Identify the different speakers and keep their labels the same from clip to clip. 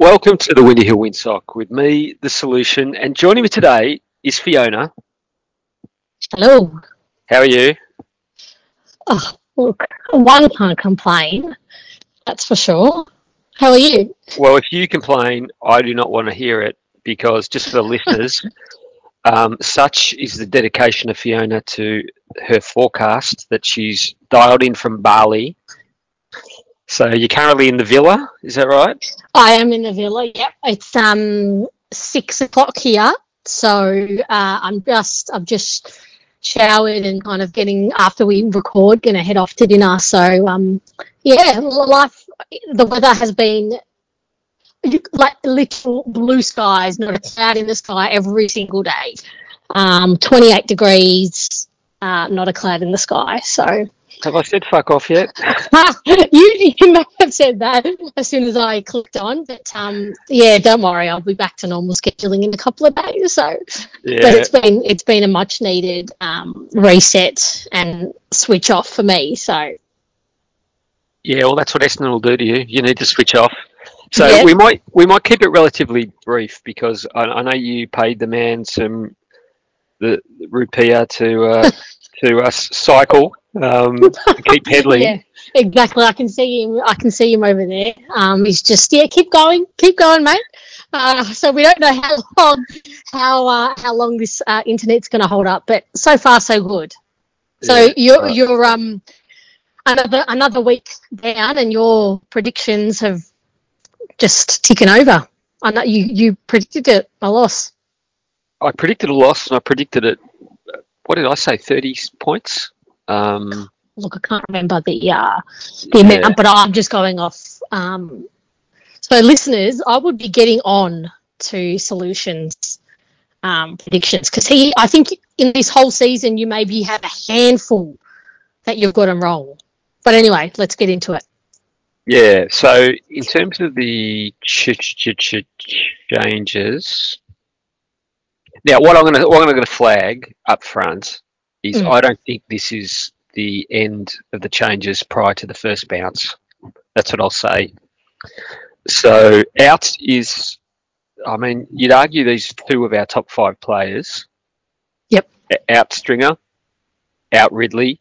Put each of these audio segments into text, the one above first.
Speaker 1: Welcome to the Windy Hill Windsock with me, The Solution, and joining me today is Fiona.
Speaker 2: Hello.
Speaker 1: How are you?
Speaker 2: Oh, look, one can't complain, that's for sure. How are you?
Speaker 1: Well, if you complain, I do not want to hear it because, just for the listeners, such is the dedication of Fiona to her forecast that she's dialed in from Bali. So you're currently in the villa, is that right?
Speaker 2: I am in the villa. Yep, it's 6 o'clock here, so I've just showered and kind of getting after we record, gonna head off to dinner. So yeah, life. The weather has been like literal blue skies, not a cloud in the sky every single day. 28 degrees, not a cloud in the sky. So
Speaker 1: Have I said fuck off yet?
Speaker 2: you may have said that as soon as I clicked on, but yeah, don't worry, I'll be back to normal scheduling in a couple of days. So, but
Speaker 1: Yeah.
Speaker 2: it's been a much needed reset and switch off for me. So,
Speaker 1: Yeah, well, that's what Essendon will do to you. You need to switch off. So
Speaker 2: yeah,
Speaker 1: we might keep it relatively brief because I know you paid the man the rupiah to us cycle to keep pedaling.
Speaker 2: yeah, exactly. I can see him. I can see him over there. He's just keep going, mate. So we don't know how long this internet's going to hold up, but so far so good. So
Speaker 1: Yeah, right.
Speaker 2: you're another week down, and your predictions have just taken over. I know you predicted it, a loss.
Speaker 1: I predicted a loss and I predicted it. What did I say? 30 points.
Speaker 2: Look, I can't remember the
Speaker 1: Yeah,
Speaker 2: amount, but I'm just going off. So, listeners, I would be getting on to Solutions predictions because I think in this whole season you maybe have a handful that you've got them wrong. But anyway, let's get into it.
Speaker 1: yeah. So in terms of the changes, now what I'm gonna flag up front is
Speaker 2: Mm.
Speaker 1: I don't think this is the end of the changes prior to the first bounce. That's what I'll say. So out is, I mean, you'd argue these two of our top five players,
Speaker 2: Yep.
Speaker 1: out Stringer, out Ridley,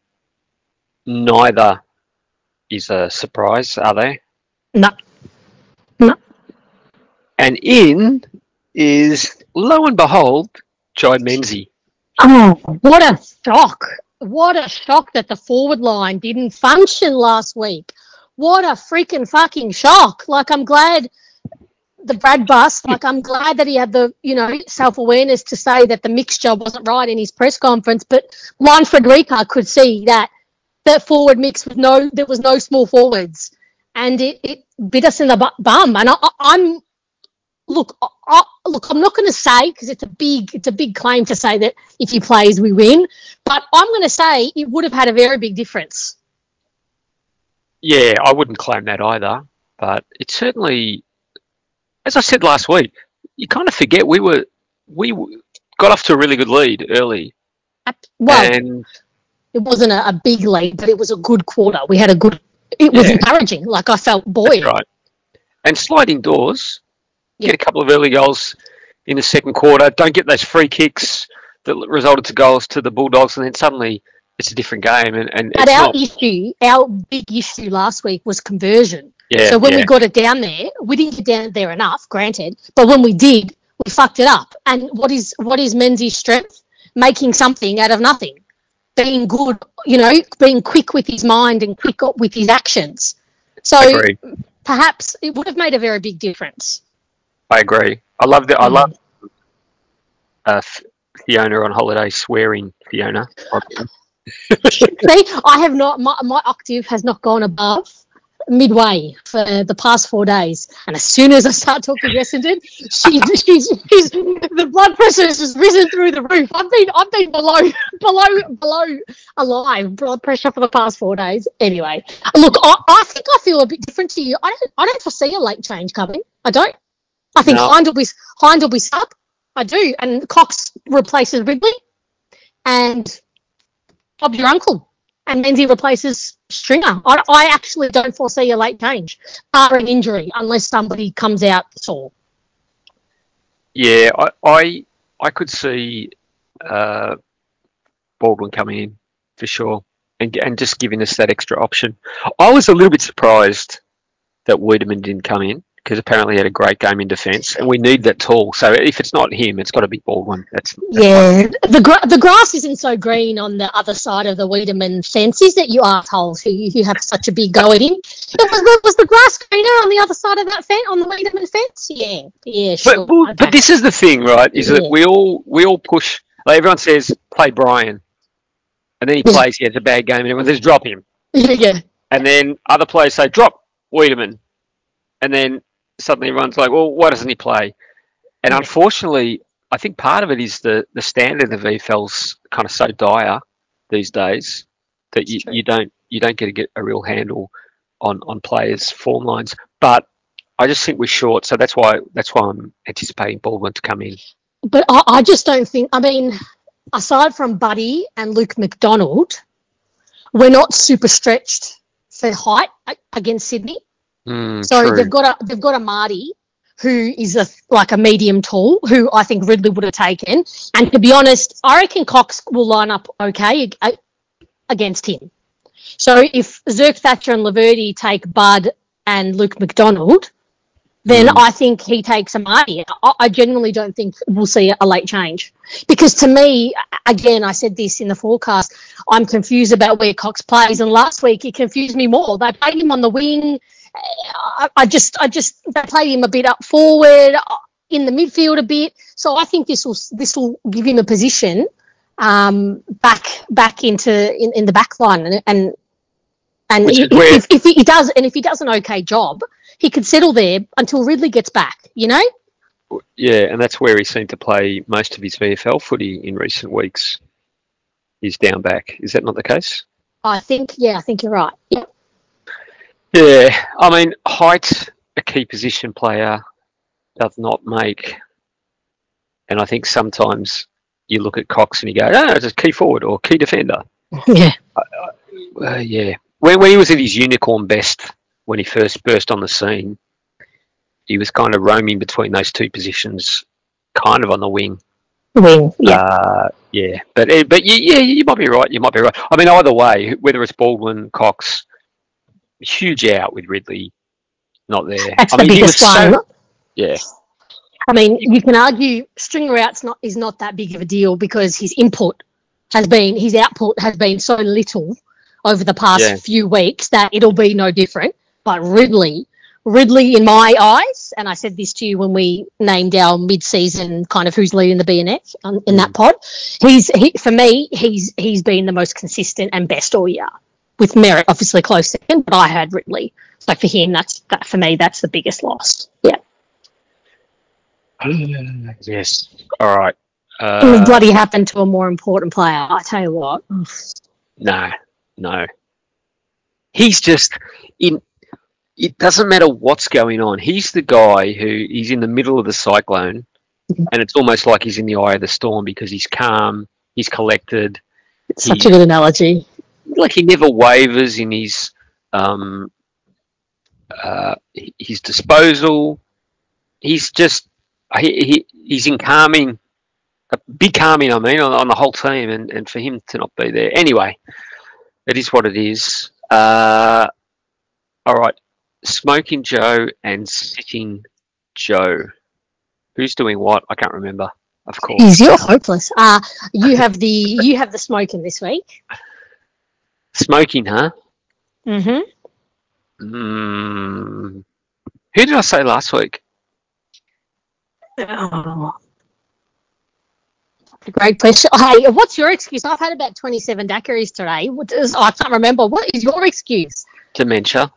Speaker 1: neither is a surprise, are they?
Speaker 2: No. No.
Speaker 1: And in is, lo and behold, Jai Menzie.
Speaker 2: Oh, what a shock. What a shock that the forward line didn't function last week. What a freaking fucking shock. Like, I'm glad the Brad bust, like, I'm glad that he had the, self-awareness to say that the mixture wasn't right in his press conference, but Juan Frederica could see that forward mix there was no small forwards, and it bit us in the bum. And I'm look, I'm not going to say because it's a big claim to say that if he plays we win, but I'm going to say it would have had a very big difference.
Speaker 1: Yeah, I wouldn't claim that either, but it's certainly, as I said last week, you kind of forget we got off to a really good lead early,
Speaker 2: Well,
Speaker 1: and
Speaker 2: it wasn't a big lead, but it was a good quarter. It was
Speaker 1: yeah,
Speaker 2: encouraging. Like, I felt
Speaker 1: that's
Speaker 2: buoyant.
Speaker 1: right. And sliding doors, get
Speaker 2: Yep.
Speaker 1: a couple of early goals in the second quarter. Don't get those free kicks that resulted to goals to the Bulldogs, and then suddenly it's a different game, and
Speaker 2: But
Speaker 1: it's not.
Speaker 2: our big issue last week was conversion.
Speaker 1: Yeah,
Speaker 2: So when we
Speaker 1: yeah,
Speaker 2: got it down there, we didn't get down there enough, granted, but when we did, we fucked it up. And what is Menzies' strength? Making something out of nothing. Being good, being quick with his mind and quick with his actions. So
Speaker 1: agree.
Speaker 2: perhaps it would have made a very big difference.
Speaker 1: I agree. I love
Speaker 2: Mm.
Speaker 1: uh, Fiona on holiday swearing Fiona.
Speaker 2: See, I have not, my octave has not gone above midway for the past 4 days. And as soon as I start talking Essendon, the blood pressure has just risen through the roof. I've been below alive blood pressure for the past 4 days. Anyway, look, I think I feel a bit different to you. I don't foresee a late change coming. I don't. I think
Speaker 1: No,
Speaker 2: Hind will be stuck. I do. And Cox replaces Ridley, and Bob's your uncle. and Menzies replaces Stringer. I actually don't foresee a late change, barring injury, unless somebody comes out sore.
Speaker 1: Yeah, I could see Baldwin coming in for sure, and just giving us that extra option. I was a little bit surprised that Wiedemann didn't come in because apparently he had a great game in defence, and we need that tall. So if it's not him, it's got to be Baldwin. That's
Speaker 2: Yeah, the grass isn't so green on the other side of the Wiedemann fence, is it, you assholes who have such a big go at him? Was the grass greener on the other side of that fence, on the Wiedemann fence? Yeah, sure.
Speaker 1: But
Speaker 2: Okay.
Speaker 1: this is the thing, right? Is that
Speaker 2: Yeah.
Speaker 1: we all push. Like everyone says, play Brian, and then he
Speaker 2: Yeah.
Speaker 1: plays. He has a bad game, and everyone says drop him.
Speaker 2: Yeah.
Speaker 1: And then other players say drop Wiedemann, and then suddenly everyone's like, well, why doesn't he play? And unfortunately, I think part of it is the standard of VFL's kind of so dire these days that you don't get to get a real handle on players' form lines. But I just think we're short, so that's why I'm anticipating Baldwin to come in.
Speaker 2: But I just don't think, I mean, aside from Buddy and Luke McDonald, we're not super stretched for height against Sydney. So
Speaker 1: True.
Speaker 2: they've got a Marty who is like a medium tall, who I think Ridley would have taken. And to be honest, I reckon Cox will line up okay against him. So if Zerk, Thatcher and Laverty take Bud and Luke McDonald, then I think he takes a Marty. I genuinely don't think we'll see a late change. Because to me, again, I said this in the forecast, I'm confused about where Cox plays. And last week, it confused me more. They played him on the wing. I just they played him a bit up forward, in the midfield a bit. So I think this will give him a position back into in the back line, and if he does an okay job, he could settle there until Ridley gets back, you know?
Speaker 1: Yeah, and that's where he seemed to play most of his VFL footy in recent weeks. He's down back. Is that not the case?
Speaker 2: I think you're right. Yeah.
Speaker 1: Yeah, I mean, height, a key position player, does not make. And I think sometimes you look at Cox and you go, oh, it's a key forward or key defender.
Speaker 2: Yeah.
Speaker 1: Yeah. When he was at his unicorn best, when he first burst on the scene, he was kind of roaming between those two positions, kind of on the wing.
Speaker 2: Wing, yeah.
Speaker 1: Yeah. But you might be right. You might be right. I mean, either way, whether it's Baldwin, Cox, huge out with Ridley not there.
Speaker 2: That's
Speaker 1: I
Speaker 2: the
Speaker 1: mean, he was
Speaker 2: biggest one.
Speaker 1: so. Yeah.
Speaker 2: I mean, you can argue Stringer out's is not that big of a deal because his output has been so little over the past few weeks that it'll be no different. But Ridley, in my eyes, and I said this to you when we named our mid-season kind of who's leading the BNF in that pod, for me, he's been the most consistent and best all year. With Merritt obviously close second, but I had Ridley. So for him, for me, that's the biggest loss. Yeah.
Speaker 1: Yes. All right.
Speaker 2: It bloody happened to a more important player. I tell you what.
Speaker 1: No. He's just in. It doesn't matter what's going on. He's the guy he's in the middle of the cyclone, and it's almost like he's in the eye of the storm because he's calm, he's collected.
Speaker 2: It's such a good analogy.
Speaker 1: Like he never wavers in his disposal. He's just he's in calming, a big calming. I mean, on the whole team, and for him to not be there. Anyway, it is what it is. All right, Smoking Joe and Sitting Joe. Who's doing what? I can't remember. Of course.
Speaker 2: You're hopeless. You have the smoking this week.
Speaker 1: Smoking, huh?
Speaker 2: Mm-hmm.
Speaker 1: Who did I say last week?
Speaker 2: Oh. Great question. Hey, what's your excuse? I've had about 27 daiquiris today. I can't remember. What is your excuse?
Speaker 1: Dementia.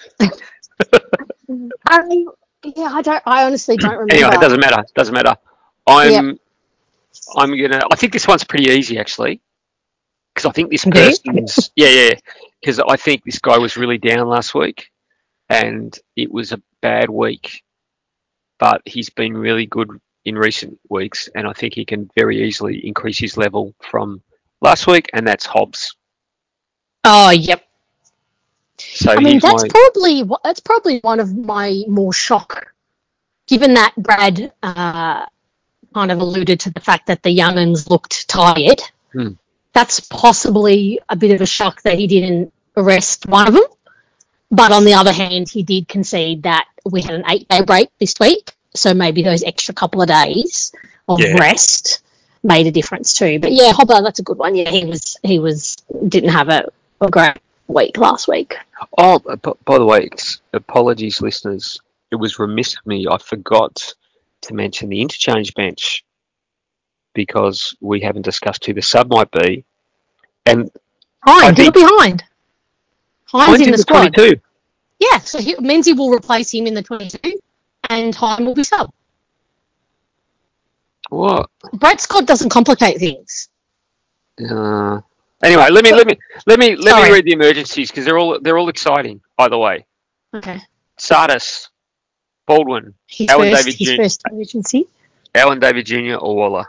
Speaker 2: I honestly don't remember.
Speaker 1: Anyway, it doesn't matter. I'm gonna. I think this one's pretty easy actually, because I think this person's. Yeah. Because I think this guy was really down last week, and it was a bad week, but he's been really good in recent weeks, and I think he can very easily increase his level from last week, and that's Hobbs.
Speaker 2: Oh, yep.
Speaker 1: So
Speaker 2: I mean,
Speaker 1: he's
Speaker 2: that's
Speaker 1: my
Speaker 2: probably one of my more shock, given that Brad kind of alluded to the fact that the young'uns looked tired. That's possibly a bit of a shock that he didn't arrest one of them. But on the other hand, he did concede that we had an 8-day break this week, so maybe those extra couple of days of rest made a difference too. But yeah, Hobbo, that's a good one. Yeah, he was didn't have a great week last week.
Speaker 1: Oh, by the way, apologies, listeners. It was remiss of me. I forgot to mention the interchange bench because we haven't discussed who the sub might be. And
Speaker 2: Hind, it'll be Hind. Hind's in the squad.
Speaker 1: 22.
Speaker 2: Yeah, so Menzies will replace him in the 22, and Hind will be sub.
Speaker 1: What?
Speaker 2: Brett Scott doesn't complicate things.
Speaker 1: Anyway, let me read the emergencies because they're all exciting. By the way,
Speaker 2: okay.
Speaker 1: Sardis, Baldwin,
Speaker 2: His first emergency.
Speaker 1: Alan David Jr. or Waller.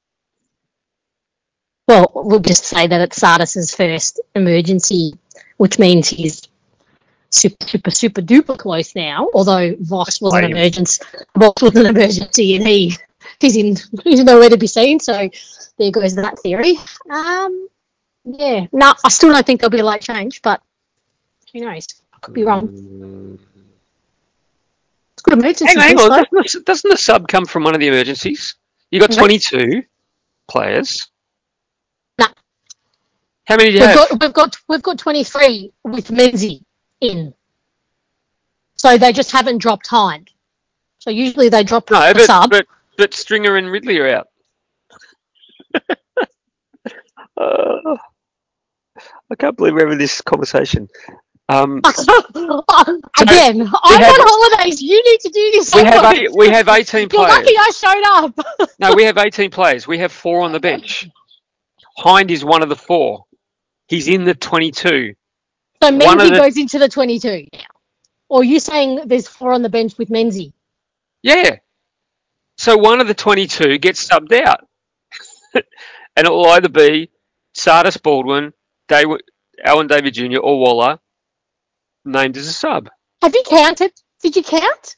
Speaker 2: Well, we'll just say that it's Sardis's first emergency, which means he's super duper close now. Although Voss was an emergency, and he's nowhere to be seen. So there goes that theory. Yeah, no, I still don't think there'll be a late change, but who knows? I could be wrong. It's good emergency.
Speaker 1: Hang on, doesn't the sub come from one of the emergencies? You got 22 players.
Speaker 2: No.
Speaker 1: How many do you have?
Speaker 2: We've got 23 with Menzies in. So they just haven't dropped Hind. So usually they drop the sub.
Speaker 1: But Stringer and Ridley are out. I can't believe we're having this conversation.
Speaker 2: Again, I'm on holidays. You need to do this.
Speaker 1: We have 18 players.
Speaker 2: You're lucky I showed up.
Speaker 1: No, we have 18 players. We have 4 on the bench. Hind is one of the 4. He's in the 22.
Speaker 2: So Menzies goes into the 22 now. Or are you saying there's 4 on the bench with Menzies?
Speaker 1: Yeah. So one of the 22 gets subbed out. And it will either be Sardis Baldwin, Alan David Jr. or Waller named as a sub.
Speaker 2: Have you counted? Did you count?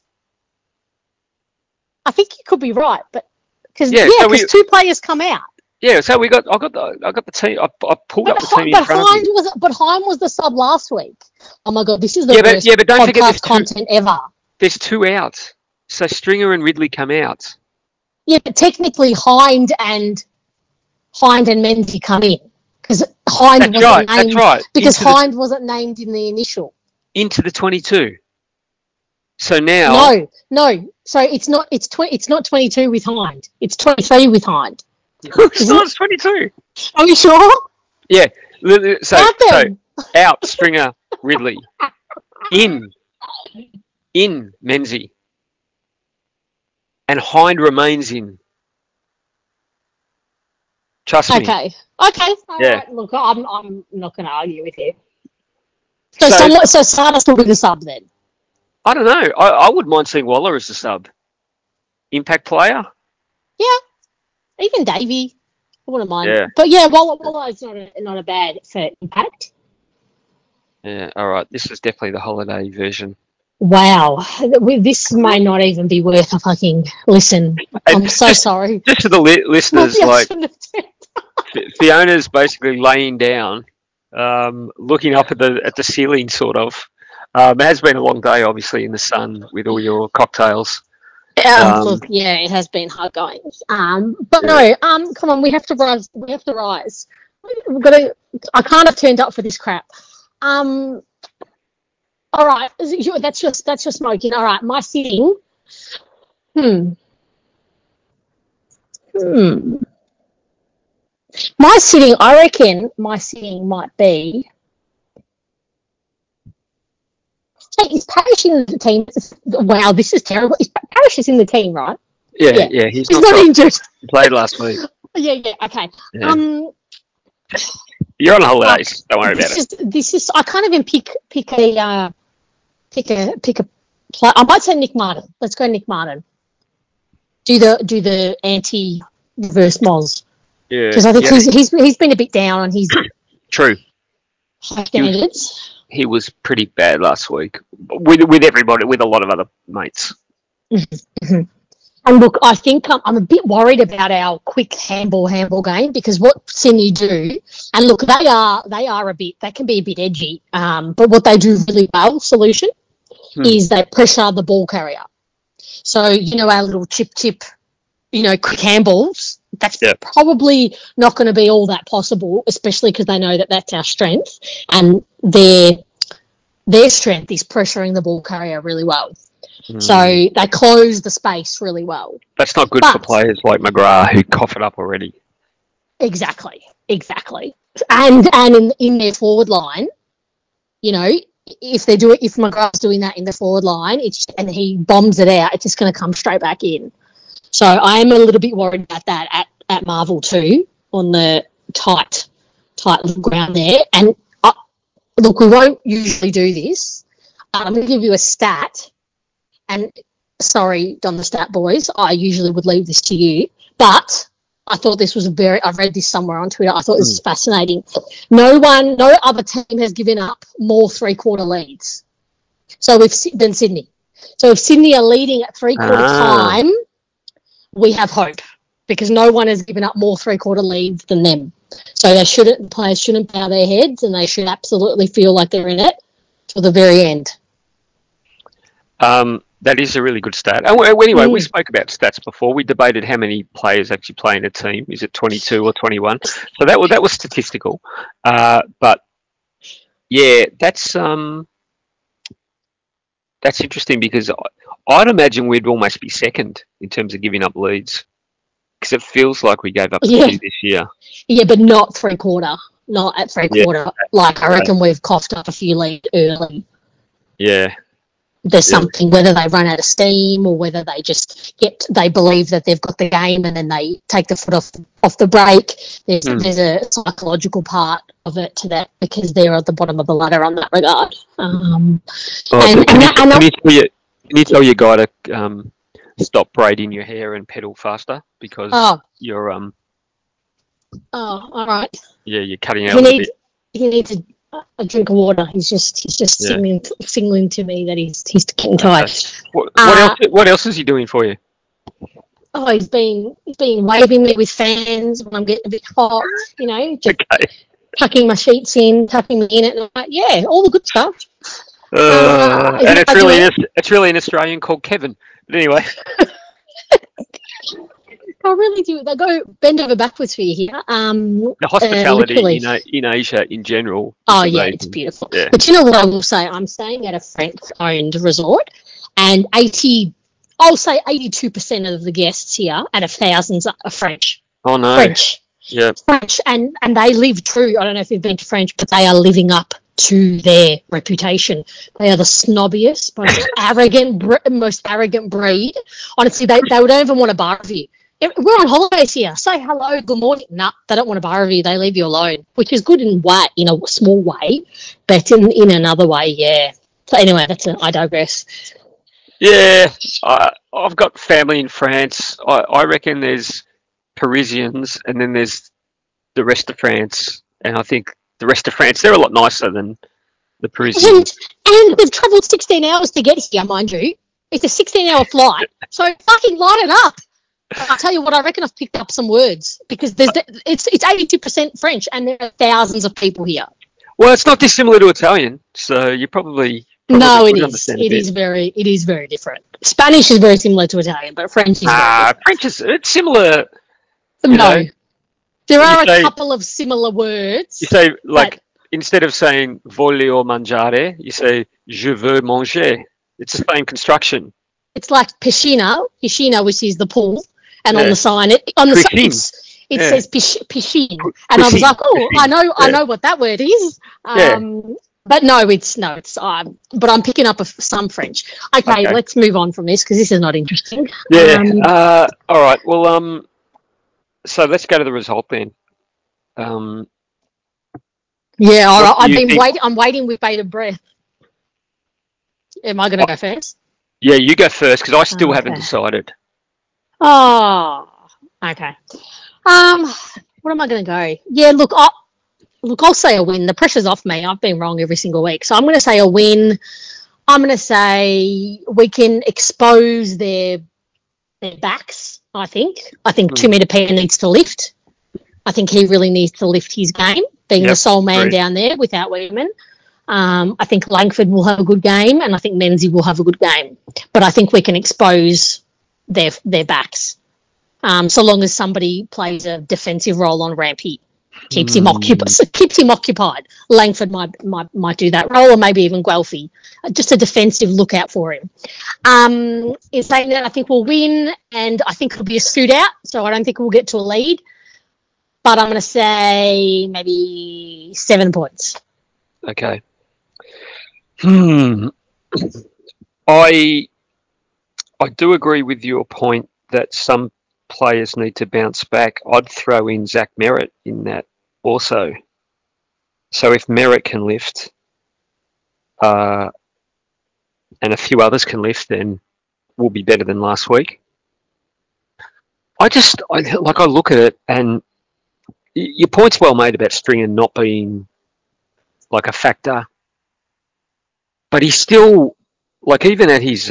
Speaker 2: I think you could be right, but because 2 players come out.
Speaker 1: Yeah, so I got the team. I pulled up the team in front of me.
Speaker 2: But Hind was the sub last week. Oh my god, this is the worst
Speaker 1: but don't forget
Speaker 2: podcast content ever.
Speaker 1: There's 2 out, so Stringer and Ridley come out.
Speaker 2: Yeah, but technically Hind and Menzies come in because Hind wasn't named. That's right. Because Hind wasn't named in the initial.
Speaker 1: Into the 22. So now.
Speaker 2: No. So it's not 22 with Hind. It's 23 with Hind.
Speaker 1: It's 22.
Speaker 2: Are you sure?
Speaker 1: Yeah. So out Stringer, Ridley. In Menzies. And Hind remains in. Trust me.
Speaker 2: Okay. All right. Look, I'm not going to argue with you. So Sardis will be the sub then?
Speaker 1: I don't know. I wouldn't mind seeing Waller as the sub. Impact player?
Speaker 2: Yeah. Even Davey. I wouldn't mind.
Speaker 1: Yeah.
Speaker 2: But yeah, Waller is not a bad for impact.
Speaker 1: Yeah, all right. This is definitely the holiday version.
Speaker 2: Wow. This may not even be worth a fucking listen. I'm so sorry.
Speaker 1: Just to the listeners, Fiona's basically laying down, looking up at the ceiling, sort of. It has been a long day, obviously, in the sun with all your cocktails.
Speaker 2: Look, yeah, it has been hard going. But no, come on, we have to rise. We have to rise. I can't have turned up for this crap. All right, that's just smoking. All right, my sitting. My sitting, I reckon my sitting might be. Hey, is Parrish in the team? Wow, this is terrible. Parrish is in the team, right?
Speaker 1: Yeah. He's not
Speaker 2: injured.
Speaker 1: He played last week.
Speaker 2: Yeah, okay.
Speaker 1: Yeah. You're on holidays. Don't worry about it.
Speaker 2: This is. I can't even pick a play. I might say Nick Martin. Let's go Nick Martin. Do the anti-reverse Moz.
Speaker 1: Yeah.
Speaker 2: Because I think he's been a bit down and he's
Speaker 1: true.
Speaker 2: high
Speaker 1: He was
Speaker 2: standards.
Speaker 1: he was pretty bad last week with everybody, with a lot of other mates.
Speaker 2: Mhm. And look, I think I'm a bit worried about our quick handball game because what Sydney do, and look, they can be a bit edgy, but what they do really well, Solution, is they pressure the ball carrier. So, our little chip, quick handballs, that's probably not going to be all that possible, especially because they know that that's our strength, and their strength is pressuring the ball carrier really well. So they close the space really well.
Speaker 1: That's not good for players like McGrath who cough it up already.
Speaker 2: Exactly. And in their forward line, if McGrath's doing that in the forward line, and he bombs it out, it's just going to come straight back in. So I am a little bit worried about that at Marvel too, on the tight little ground there. And look, we won't usually do this. I'm going to give you a stat. And sorry, Don the Stat Boys, I usually would leave this to you, but I thought this was I read this somewhere on Twitter. I thought this was fascinating. No other team has given up more three-quarter leads. Than Sydney. So if Sydney are leading at three-quarter time, we have hope because no one has given up more three-quarter leads than them. So players shouldn't bow their heads, and they should absolutely feel like they're in it till the very end.
Speaker 1: That is a really good stat. Oh, anyway, we spoke about stats before. We debated how many players actually play in a team. Is it 22 or 21? So that was statistical. But yeah, that's interesting because I'd imagine we'd almost be second in terms of giving up leads because it feels like we gave up a few this year.
Speaker 2: Yeah, but not three-quarter. Not at three-quarter. Like, I reckon we've coughed up a few leads early.
Speaker 1: Yeah.
Speaker 2: There's something, whether they run out of steam or whether they just they believe that they've got the game and then they take the foot off the brake. There's a psychological part of it to that because they're at the bottom of the ladder on that regard.
Speaker 1: Can you tell your guy to stop braiding your hair and pedal faster because you're
Speaker 2: all right.
Speaker 1: Yeah, you're cutting out a bit.
Speaker 2: He needs a drink of water. He's just signaling to me that he's getting tired.
Speaker 1: What else is he doing for you?
Speaker 2: Oh, he's been waving me with fans when I'm getting a bit hot. Just tucking my sheets in, tucking me in it, and I'm like, yeah, all the good stuff.
Speaker 1: And it's really an Australian called Kevin. But anyway.
Speaker 2: I really do. They go bend over backwards for you here.
Speaker 1: The hospitality in Asia in general.
Speaker 2: It's beautiful. Yeah. But you know what I will say? I'm staying at a French-owned resort, and 82% of the guests here out of thousands are French.
Speaker 1: Oh no.
Speaker 2: French.
Speaker 1: Yeah.
Speaker 2: French, and they live true. I don't know if you've been to French, but they are living up to their reputation. They are the snobbiest, most arrogant breed. Honestly, they don't even want to bar with you. We're on holidays here. Say hello, good morning. No, they don't want to bar with you. They leave you alone, which is good in a small way, but in another way, yeah. So anyway, I digress.
Speaker 1: Yeah, I've got family in France. I reckon there's Parisians, and then there's the rest of France, and I think the rest of France, they're a lot nicer than the Parisians.
Speaker 2: And they've travelled 16 hours to get here, mind you. It's a 16-hour flight, so fucking light it up. I'll tell you what, I reckon I've picked up some words because it's 82% French and there are thousands of people here.
Speaker 1: Well, it's not dissimilar to Italian, so you probably
Speaker 2: no, it is. It is very different. Spanish is very similar to Italian, but French is very different.
Speaker 1: French it's similar.
Speaker 2: No, there are a couple of similar words.
Speaker 1: You say instead of saying voglio mangiare, you say je veux manger. It's the same construction.
Speaker 2: It's like piscina, which is the pool, and on the sign it says piscine, and I was like, I know what that word is. But but I'm picking up some French. Okay, let's move on from this because this is not interesting.
Speaker 1: Yeah. All right. Well, so let's go to the result then.
Speaker 2: Yeah. All right. I'm waiting with bated breath. Am I going to go first?
Speaker 1: Yeah, you go first because I still haven't decided.
Speaker 2: Oh, okay. What am I going to go? Yeah, look, look, I'll say a win. The pressure's off me. I've been wrong every single week. So I'm going to say a win. I'm going to say we can expose their backs, I think. I think Tumita needs to lift. I think he really needs to lift his game, being the sole man down there without Weidman. I think Langford will have a good game, and I think Menzies will have a good game. But I think we can expose their backs. So long as somebody plays a defensive role on Rampy, keeps him occupied. Langford might do that role, or maybe even Guelphy. Just a defensive lookout for him. In saying that, I think we'll win, and I think it'll be a shootout, so I don't think we'll get to a lead. But I'm going to say maybe 7 points.
Speaker 1: Okay. I do agree with your point that some players need to bounce back. I'd throw in Zach Merritt in that also. So if Merritt can lift, and a few others can lift, then we'll be better than last week. I look at it, and your point's well made about Stringer not being like a factor, but he's still, like, even at his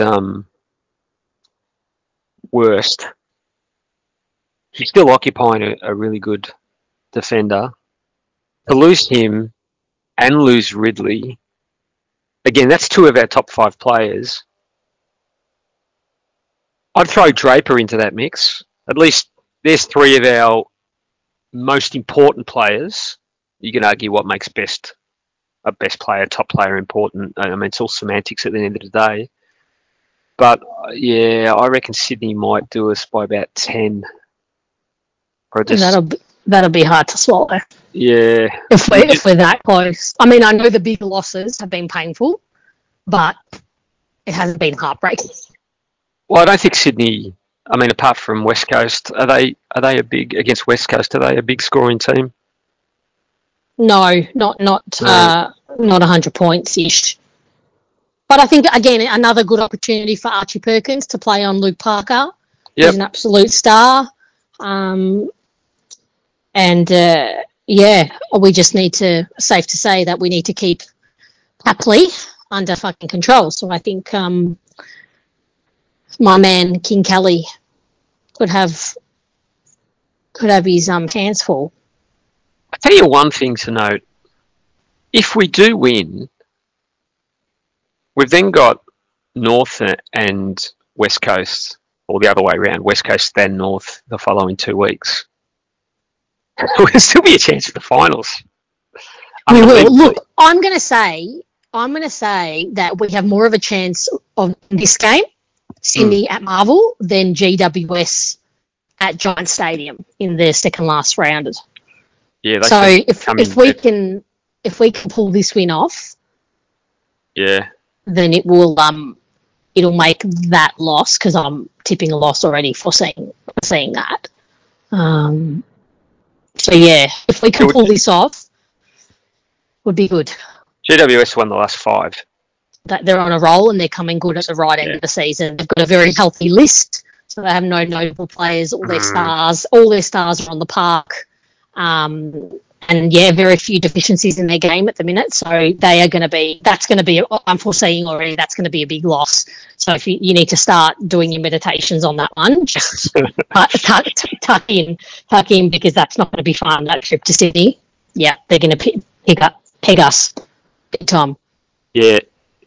Speaker 1: worst, he's still occupying a really good defender. To lose him and lose Ridley, again, that's 2 of our top 5 players. I'd throw Draper into that mix. At least there's 3 of our most important players. You can argue what makes a best player, top player important. I mean, it's all semantics at the end of the day. But yeah, I reckon Sydney might do us by about 10.
Speaker 2: That'll be hard to swallow.
Speaker 1: Yeah.
Speaker 2: If we're that close. I mean, I know the big losses have been painful, but it hasn't been heartbreaking.
Speaker 1: Well, I don't think Sydney. I mean, apart from West Coast, are they a big against West Coast? Are they a big scoring team?
Speaker 2: No, not 100 points ish. But I think again another good opportunity for Archie Perkins to play on Luke Parker. Yep. He's an absolute star. We just need to, safe to say that we need to keep Papley under fucking control. So I think my man King Kelly could have his hands full.
Speaker 1: I'll tell you one thing to note. If we do win, we've then got North and West Coast, or the other way around, West Coast then North the following 2 weeks. We'll still be a chance for the finals.
Speaker 2: We will. Look, I'm going to say that we have more of a chance of this game, Sydney at Marvel, than GWS at Giant Stadium in the second last round.
Speaker 1: Yeah.
Speaker 2: So if we can pull this win off,
Speaker 1: yeah,
Speaker 2: then it will it'll make that loss, because I'm tipping a loss already foreseeing that. So yeah, if we can pull this off, would be good.
Speaker 1: GWS won the last 5.
Speaker 2: That they're on a roll and they're coming good at the right end of the season. They've got a very healthy list, so they have no notable players. All their stars are on the park, and yeah, very few deficiencies in their game at the minute. So they are going to be. That's going to be. I'm foreseeing already. That's going to be a big loss. So if you need to start doing your meditations on that one, just tuck in, because that's not going to be fun. That trip to Sydney. Yeah, they're going to peg us big time.
Speaker 1: Yeah.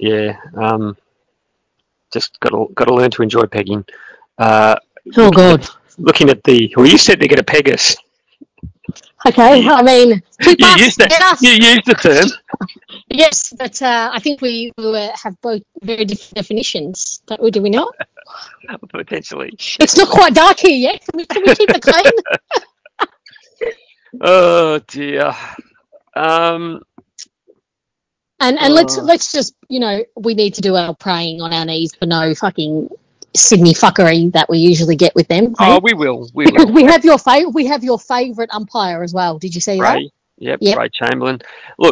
Speaker 1: Just got to learn to enjoy pegging.
Speaker 2: God!
Speaker 1: Looking at you said they're going to peg us.
Speaker 2: Okay, I mean,
Speaker 1: you used the term.
Speaker 2: Yes, but I think we have both very different definitions. Do we not?
Speaker 1: Potentially.
Speaker 2: It's not quite dark here yet. Can we keep it clean?
Speaker 1: Oh dear.
Speaker 2: And let's just, we need to do our praying on our knees for no fucking Sydney fuckery that we usually get with them.
Speaker 1: Oh, hey? We will.
Speaker 2: We have your favourite umpire as well. Did you see that?
Speaker 1: Yep. Ray Chamberlain. Look,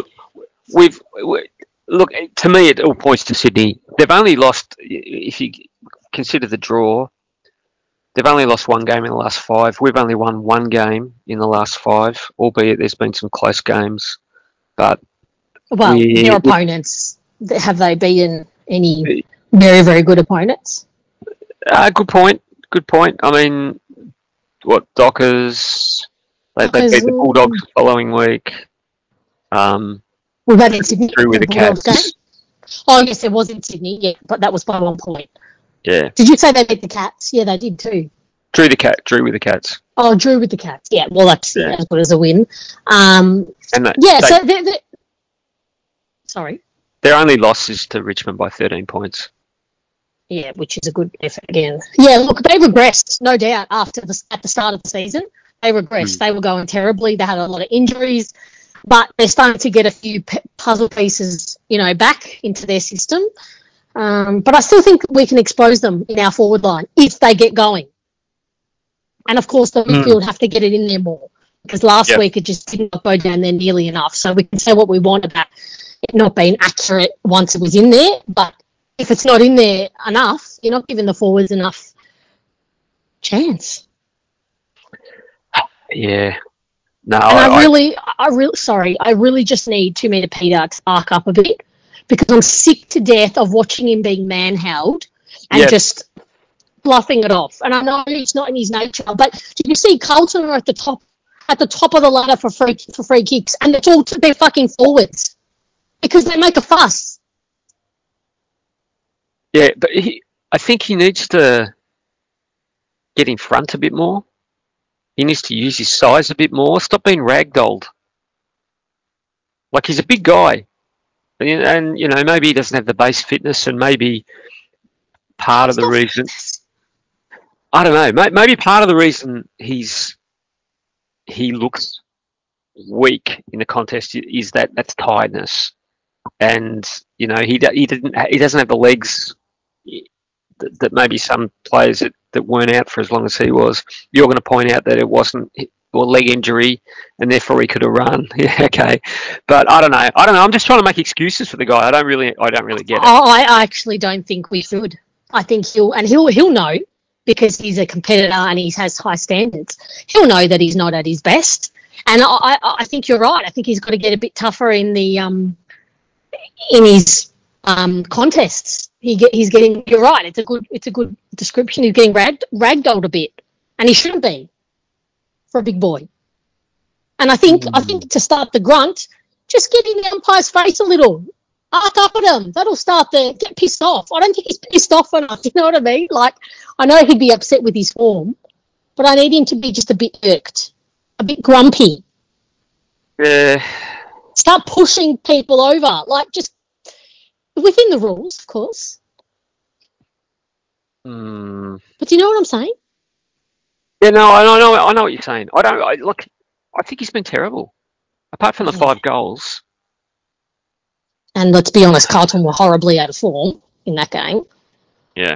Speaker 1: to me it all points to Sydney. They've only lost, if you consider the draw, they've only lost 1 game in the last 5. We've only won 1 game in the last 5, albeit there's been some close games. but
Speaker 2: Well, their
Speaker 1: we
Speaker 2: opponents, have they beaten any very, very good opponents?
Speaker 1: good point. Good point. I mean, what Dockers? They
Speaker 2: Because
Speaker 1: beat the Bulldogs the following week.
Speaker 2: we've had in Sydney
Speaker 1: Drew with
Speaker 2: the
Speaker 1: the
Speaker 2: Bulldogs game.
Speaker 1: Cats.
Speaker 2: Oh, yes, it was in Sydney, yeah, but that was by 1 point.
Speaker 1: Yeah,
Speaker 2: Did you say they beat the Cats? Yeah, they did too.
Speaker 1: Drew with the Cats.
Speaker 2: Oh, drew with the Cats. Yeah, well, that's
Speaker 1: Yeah,
Speaker 2: as good as a win.
Speaker 1: and
Speaker 2: Yeah, so sorry.
Speaker 1: their only loss is to Richmond by 13 points.
Speaker 2: Yeah, which is a good effort again. Yeah, look, they regressed, no doubt, at the start of the season. They regressed. They were going terribly. They had a lot of injuries, but they're starting to get a few puzzle pieces, back into their system. But I still think we can expose them in our forward line if they get going. And, of course, the midfield have to get it in there more because last week it just did not go down there nearly enough. So we can say what we want about it not being accurate once it was in there, but if it's not in there enough, you're not giving the forwards enough chance.
Speaker 1: Yeah. No,
Speaker 2: And I really just need 2 metre Peter to arc up a bit because I'm sick to death of watching him being manheld and just bluffing it off. And I know it's not in his nature, but did you see Carlton are at the top of the ladder for free kicks, and it's all to their fucking forwards because they make a fuss.
Speaker 1: Yeah, but I think he needs to get in front a bit more. He needs to use his size a bit more. Stop being ragdolled. Like, he's a big guy. And maybe he doesn't have the base fitness, and maybe part of the reason... I don't know. Maybe part of the reason he looks weak in the contest is that's tiredness. And, he doesn't have the legs that maybe some players that weren't out for as long as he was. You're going to point out that it wasn't a leg injury and therefore he could have run. Yeah, okay. But I don't know. I'm just trying to make excuses for the guy. I don't really get it.
Speaker 2: I actually don't think we should. I think he'll know because he's a competitor and he has high standards. He'll know that he's not at his best. And I think you're right. I think he's got to get a bit tougher in his contests. He's getting. You're right. It's a good description. He's getting ragdolled a bit, and he shouldn't be for a big boy. And I think to start the grunt, just get in the umpire's face a little. Arc up at him. That'll start get pissed off. I don't think he's pissed off enough. You know what I mean? Like, I know he'd be upset with his form, but I need him to be just a bit irked, a bit grumpy.
Speaker 1: Yeah.
Speaker 2: Start pushing people over, like just within the rules, of course. But do you know what I'm saying?
Speaker 1: Yeah, no, I know what you're saying. I think he's been terrible. Apart from the 5 goals.
Speaker 2: And let's be honest, Carlton were horribly out of form in that game.
Speaker 1: Yeah.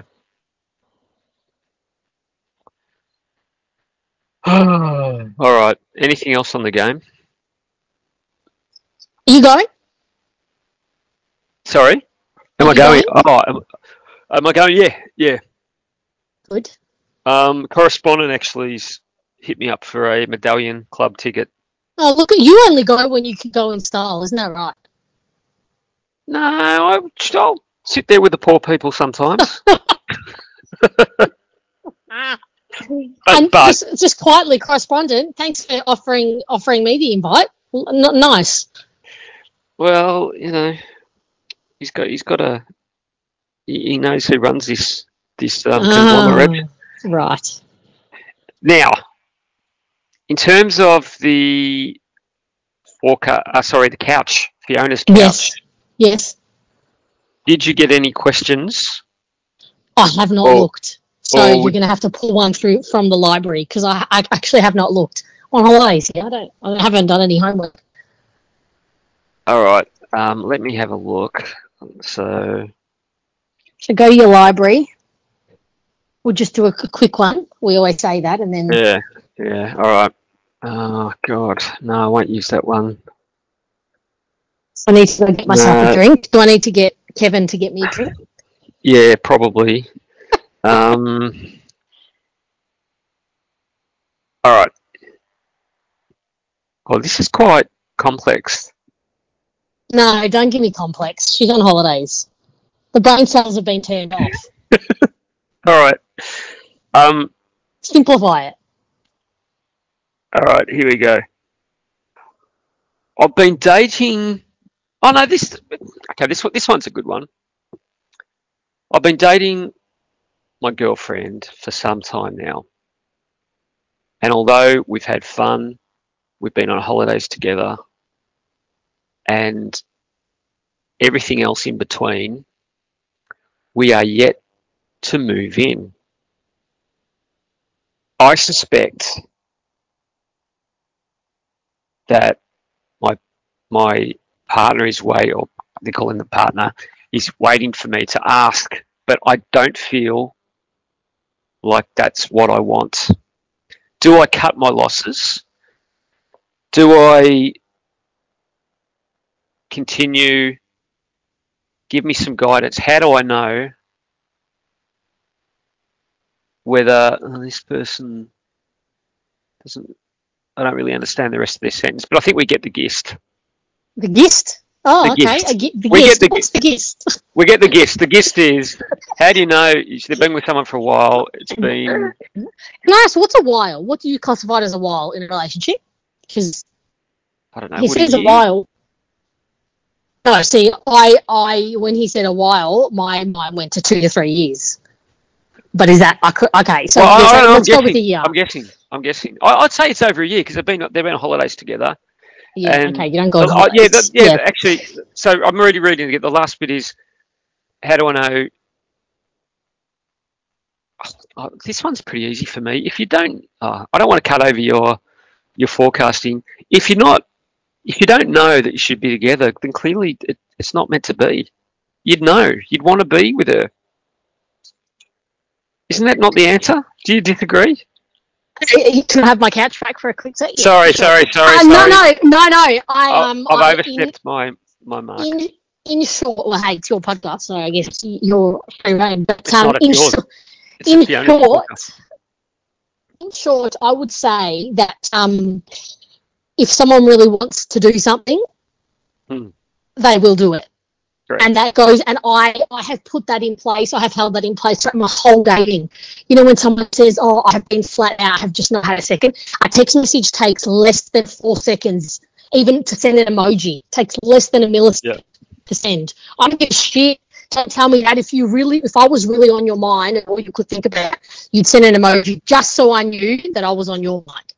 Speaker 1: All right. Anything else on the game?
Speaker 2: Are you going?
Speaker 1: Sorry? Am I going? Oh, am I going? Yeah.
Speaker 2: Good.
Speaker 1: Correspondent actually's hit me up for a Medallion Club ticket.
Speaker 2: Oh, look, you only go when you can go in style, isn't that right?
Speaker 1: No, I'll sit there with the poor people sometimes. But
Speaker 2: just quietly, correspondent, thanks for offering me the invite. Nice.
Speaker 1: Well, he knows who runs this conglomerate.
Speaker 2: Right.
Speaker 1: Now, in terms of the the couch, Fiona's couch.
Speaker 2: Yes.
Speaker 1: Did you get any questions?
Speaker 2: I have not looked. So you're going to have to pull one through from the library because I actually have not looked. On holidays, I haven't done any homework.
Speaker 1: All right. Let me have a look. So
Speaker 2: go to your library. We'll just do a quick one. We always say that, and then
Speaker 1: yeah. All right. Oh God, no, I won't use that one.
Speaker 2: I need to go get myself a drink. Do I need to get Kevin to get me a drink?
Speaker 1: Yeah, probably. All right. Oh, this is quite complex.
Speaker 2: No, don't give me complex. She's on holidays. The brain cells have been turned off.
Speaker 1: All right.
Speaker 2: Simplify it.
Speaker 1: All right, here we go. I've been dating. Oh no, this. Okay, this one's a good one. I've been dating my girlfriend for some time now, and although we've had fun, we've been on holidays together, and everything else in between, we are yet to move in. I suspect that my my partner is waiting, or they call him the partner, is waiting for me to ask, but I don't feel like that's what I want. Do I cut my losses? Do I continue? Give me some guidance. How do I know whether this person doesn't? I don't really understand the rest of this sentence, but I think we get the gist.
Speaker 2: The gist?
Speaker 1: The
Speaker 2: Oh, okay.
Speaker 1: gist.
Speaker 2: The
Speaker 1: We get
Speaker 2: gist.
Speaker 1: the
Speaker 2: What's the gist?
Speaker 1: we get the gist. The gist is, how do you know they've been with someone for a while? It's been,
Speaker 2: Can I ask, what's a while? What do you classify as a while in a relationship? Because
Speaker 1: I don't know,
Speaker 2: he
Speaker 1: what, a
Speaker 2: says a
Speaker 1: year?
Speaker 2: while. No, see, when he said a while, my mind went to 2 to 3 years. But is that okay? So
Speaker 1: Well,
Speaker 2: yes,
Speaker 1: I'm
Speaker 2: let's go with a
Speaker 1: guessing.
Speaker 2: year.
Speaker 1: I'm guessing. I'd say it's over a year because they've been on holidays together.
Speaker 2: Yeah,
Speaker 1: And
Speaker 2: okay. You don't go on holidays.
Speaker 1: yeah. Actually, so I'm already reading it. The last bit is, how do I know? This one's pretty easy for me. If you don't, I don't want to cut over your forecasting. If you don't know that you should be together, then clearly it's not meant to be. You'd know. You'd want to be with her. Isn't that not the answer? Do you disagree?
Speaker 2: Can I have my couch back for a quick sec? Yeah,
Speaker 1: Sorry,
Speaker 2: sure.
Speaker 1: sorry, sorry,
Speaker 2: No,
Speaker 1: sorry.
Speaker 2: no, no, no.
Speaker 1: I've overstepped my mark.
Speaker 2: In short, well, hey, it's your podcast, so I guess you're free reign. But
Speaker 1: It's not. It's yours. It's
Speaker 2: in
Speaker 1: Fiona's podcast.
Speaker 2: short, I would say that if someone really wants to do something, they will do it.
Speaker 1: Correct.
Speaker 2: And that goes, and I have put that in place. I have held that in place throughout my whole dating. You know, when someone says, "Oh, I have been flat out, I have just not had a second," a text message takes less than 4 seconds, even to send an emoji. It takes less than a millisecond to send. I don't give a shit. Don't tell me that. If I was really on your mind and all you could think about, you'd send an emoji just so I knew that I was on your mind.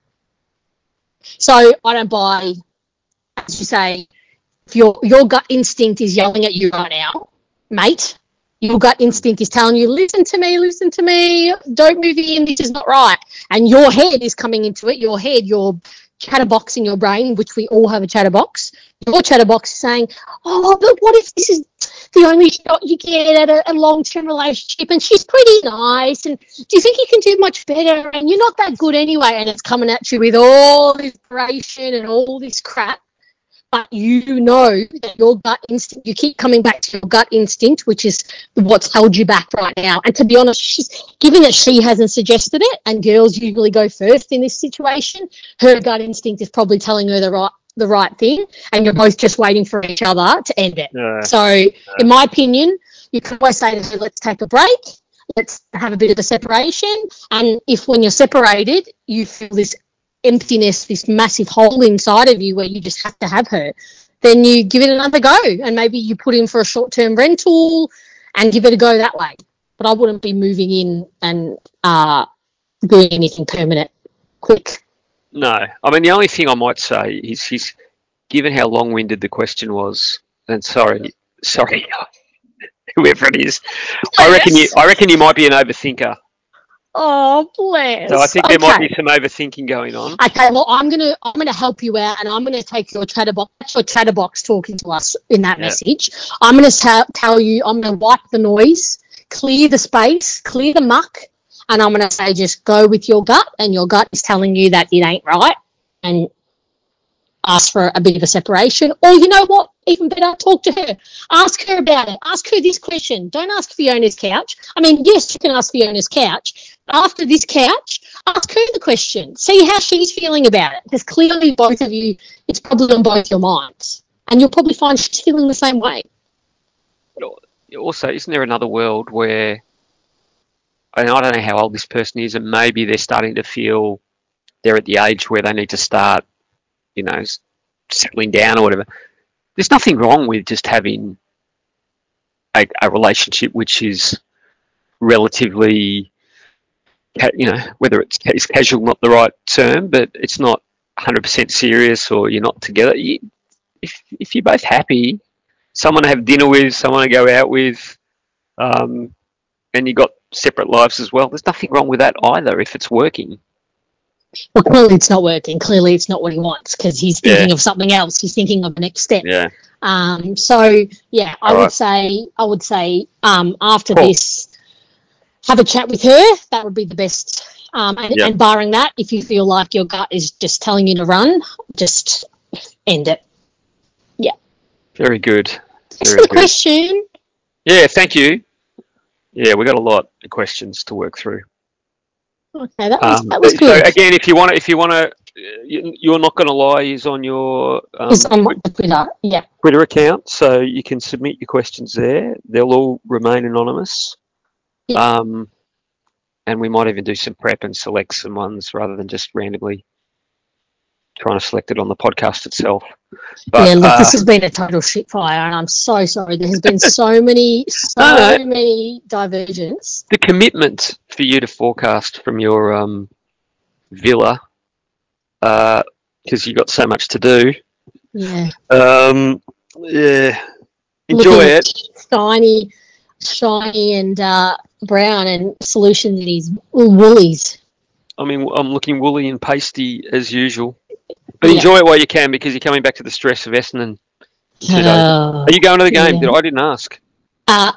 Speaker 2: So I don't buy, as you say, if your gut instinct is yelling at you right now, mate, your gut instinct is telling you, listen to me, don't move in, this is not right. And your head is coming into it, your chatterbox in your brain, which we all have a chatterbox, your chatterbox is saying, oh, but what if this is the only shot you get at a long-term relationship, and she's pretty nice, and do you think you can do much better, and you're not that good anyway, and it's coming at you with all this duration and all this crap. But you know that your gut instinct, you keep coming back to your gut instinct, which is what's held you back right now. And to be honest, given that she hasn't suggested it, and girls usually go first in this situation, her gut instinct is probably telling her the right thing, and you're both just waiting for each other to end it. Yeah. So, in my opinion, you can always say to her, let's take a break, let's have a bit of a separation, and if when you're separated, you feel this emptiness, this massive hole inside of you where you just have to have her, then you give it another go, and maybe you put in for a short-term rental and give it a go that way. But I wouldn't be moving in and doing anything permanent quick.
Speaker 1: No, I mean the only thing I might say is, given how long-winded the question was, and sorry, whoever it is, I reckon you might be an overthinker.
Speaker 2: Oh, bless.
Speaker 1: So I think there might be some overthinking going on.
Speaker 2: Okay, well, I'm gonna help you out, and I'm gonna take your chatterbox talking to us in that message. I'm gonna tell you, I'm gonna wipe the noise, clear the space, clear the muck, and I'm gonna say just go with your gut, and your gut is telling you that it ain't right, and ask for a bit of a separation. Or you know what? Even better, talk to her. Ask her about it. Ask her this question. Don't ask Fiona's couch. I mean, yes, you can ask Fiona's couch. But after this couch, ask her the question. See how she's feeling about it. Because clearly both of you, it's probably on both your minds. And you'll probably find she's feeling the same way.
Speaker 1: Also, isn't there another world where, and I don't know how old this person is, and maybe they're starting to feel they're at the age where they need to start, settling down or whatever. There's nothing wrong with just having a relationship which is relatively, whether it's casual, not the right term, but it's not 100% serious, or you're not together. If you're both happy, someone to have dinner with, someone to go out with, and you've got separate lives as well, there's nothing wrong with that either if it's working.
Speaker 2: Well, clearly it's not working. Clearly it's not what he wants, because he's thinking of something else. He's thinking of the next step.
Speaker 1: Yeah.
Speaker 2: So yeah, I would say after this, have a chat with her. That would be the best. And barring that, if you feel like your gut is just telling you to run, just end it. Yeah.
Speaker 1: Very good.
Speaker 2: That's the question.
Speaker 1: Yeah, thank you. Yeah, we got a lot of questions to work through.
Speaker 2: Okay, that was good.
Speaker 1: So again, if you want to, you're not going to lie is on your
Speaker 2: it's on Twitter,
Speaker 1: Twitter account, so you can submit your questions there. They'll all remain anonymous.
Speaker 2: Yeah.
Speaker 1: And we might even do some prep and select some ones rather than just randomly trying to select it on the podcast itself. But,
Speaker 2: look, this has been a total shit fire, and I'm so sorry. There has been so many diversions.
Speaker 1: The commitment for you to forecast from your villa, because you've got so much to do.
Speaker 2: Yeah.
Speaker 1: Yeah. Enjoy it.
Speaker 2: Shiny and brown, and solution in his woolies.
Speaker 1: I mean, I'm looking woolly and pasty as usual. But enjoy it while you can, because you're coming back to the stress of Essendon in 2 days. Are you going to the game? I didn't ask.
Speaker 2: I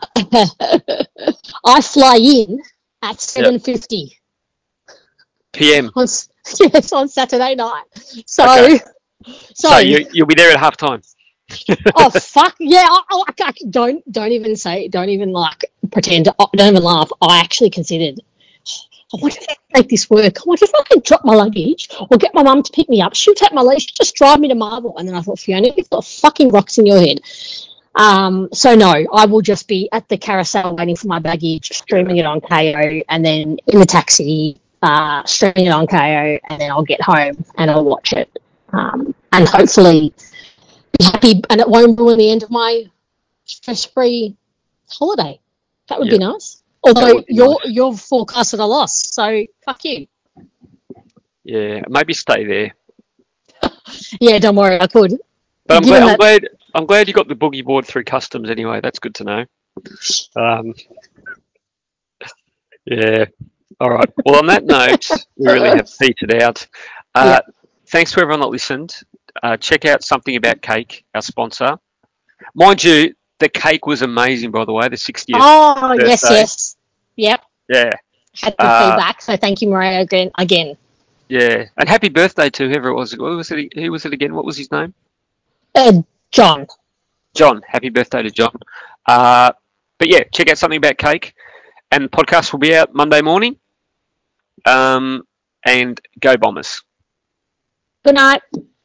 Speaker 2: fly in at 7:50
Speaker 1: PM.
Speaker 2: on Saturday night. So
Speaker 1: you'll be there at halftime.
Speaker 2: Oh fuck yeah! I don't even pretend. Don't even laugh. I actually considered, I wonder if I can make this work. I wonder if I can drop my luggage or get my mum to pick me up. She'll take my luggage, she'll just drive me to Marvel. And then I thought, Fiona, you've got fucking rocks in your head. So no, I will just be at the carousel waiting for my baggage, streaming it on KO, and then in the taxi, streaming it on KO, and then I'll get home and I'll watch it. And hopefully be happy, and it won't ruin the end of my stress-free holiday. That would be nice. Although you're forecasted a loss, so fuck you.
Speaker 1: Yeah, maybe stay there.
Speaker 2: Yeah, don't worry, I could.
Speaker 1: But I'm glad you got the boogie board through customs anyway. That's good to know. Yeah. All right. Well, on that note, we really have petered out. Thanks to everyone that listened. Check out Something About Cake, our sponsor. Mind you, the cake was amazing, by the way, the 60th birthday.
Speaker 2: Yes. Yep.
Speaker 1: Yeah.
Speaker 2: Had good feedback, so thank you, Maria, again.
Speaker 1: Yeah. And happy birthday to whoever it was. Who was it again? What was his name?
Speaker 2: John.
Speaker 1: John. Happy birthday to John. But yeah, check out Something About Cake. And the podcast will be out Monday morning. And go Bombers.
Speaker 2: Good night.